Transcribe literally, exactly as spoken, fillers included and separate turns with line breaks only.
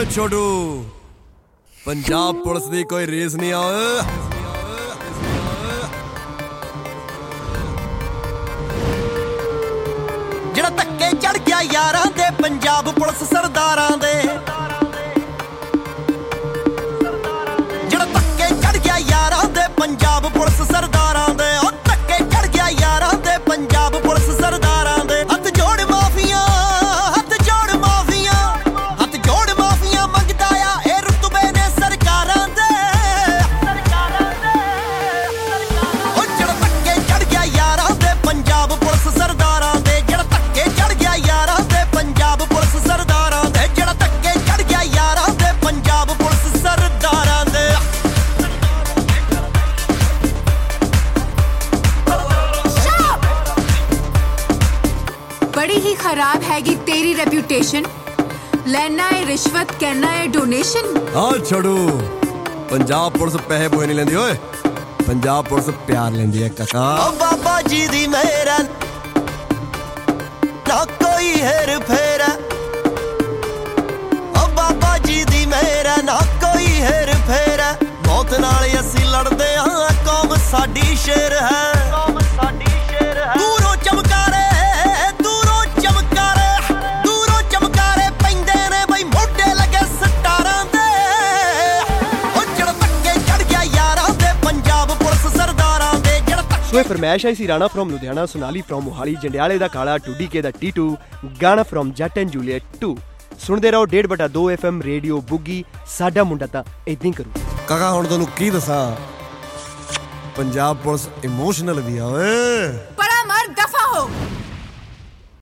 ਓਏ ਛੋਟੂ ਪੰਜਾਬ ਪੁਲਿਸ ਦੀ ਕੋਈ ਰੀਸ ਨਹੀਂ ਆ
ਜਿਹੜਾ ਧੱਕੇ ਚੜ ਗਿਆ ਯਾਰਾਂ ਦੇ ਪੰਜਾਬ ਪੁਲਿਸ ਸਰਦਾਰਾਂ ਦੇ ਜਿਹੜਾ ਧੱਕੇ ਚੜ ਗਿਆ ਯਾਰਾਂ ਦੇ ਪੰਜਾਬ ਪੁਲਿਸ ਸਰਦਾਰਾਂ ਦੇ ਉਹ ਧੱਕੇ ਚੜ ਗਿਆ ਯਾਰਾਂ ਦੇ ਪੰਜਾਬ ਪੁਲਿਸ ਸਰਦਾਰਾਂ ਦੇ ਹੱਥ ਜੋੜ ਮਾਫੀਆਂ ਹੱਥ ਜੋੜ ਮਾਫੀਆਂ ਹੱਥ ਜੋੜ ਮਾਫੀਆਂ ਮੰਗਦਾ ਆ ਇਹ ਰੁਤਬੇ ਨੇ ਸਰਕਾਰਾਂ ਦੇ ਸਰਕਾਰਾਂ ਦੇ ਉਹ ਜਿਹੜਾ ਧੱਕੇ ਚੜ ਗਿਆ ਯਾਰਾਂ ਦੇ ਪੰਜਾਬ ਪੁਲਿਸ ਸਰਦਾਰਾਂ ਦੇ ਜਿਹੜਾ ਧੱਕੇ ਚੜ ਗਿਆ ਯਾਰਾਂ ਦੇ ਪੰਜਾਬ ਪੁਲਿਸ ਸਰਦਾਰਾਂ ਦੇ ਜਿਹੜਾ ਧੱਕੇ ਚੜ ਗਿਆ ਯਾਰਾਂ ਦੇ ਪੰਜਾਬ ਪੁਲਿਸ ਸਰਦਾਰਾਂ ਦੇ
बड़ी ही खराब हैगी तेरी रेप्यूटेशन लेना है रिश्वत कहना है डोनेशन
हाँ छोड़ू पंजाब पुलिस पैसे पोए नहीं लेंदी ओए पंजाब पुलिस प्यार लेंदी है काका
ओ बाबा जी दी मेरा ना कोई हेर फेर ओ बाबा जी दी मेरा ना कोई हेर फेर मौत नाल असीं लड़दे हां कौम साडी शेर है कौम साडी शेर है दूरों चमकारे
ਸੋ ਇਹ ਫਰਮੈਸ਼ ਆਈ ਸੀ ਰਾਣਾ ਫਰੋਮ ਲੁਧਿਆਣਾ, ਸੋਨਾਲੀ ਫਰੋਮ ਮੋਹਾਲੀ, ਜੰਡਿਆਲੇ ਦਾ ਕਾਲਾ, ਟੂਡੀ ਕੇ ਦਾ ਟੀਟੂ, ਗਾਣਾ ਫਰੋਮ ਜੱਟ ਐਂਡ ਜੂਲੀਅਟ ਟੂ। ਸੁਣਦੇ ਰਹੋ ਡੇਢ ਬਟਾ ਦੋ ਐਫ ਐਮ ਰੇਡੀਓ ਬੁੱਗੀ। ਸਾਡਾ ਮੁੰਡਾ ਤਾਂ ਏਦਾਂ ਹੀ ਕਰੂ।
ਕਾਕਾ ਹੁਣ ਤੁਹਾਨੂੰ ਕੀ ਦੱਸਾਂ, ਪੰਜਾਬ ਪੁਲਿਸ ਇਮੋਸ਼ਨਲ ਵੀ ਆ ਓਏ।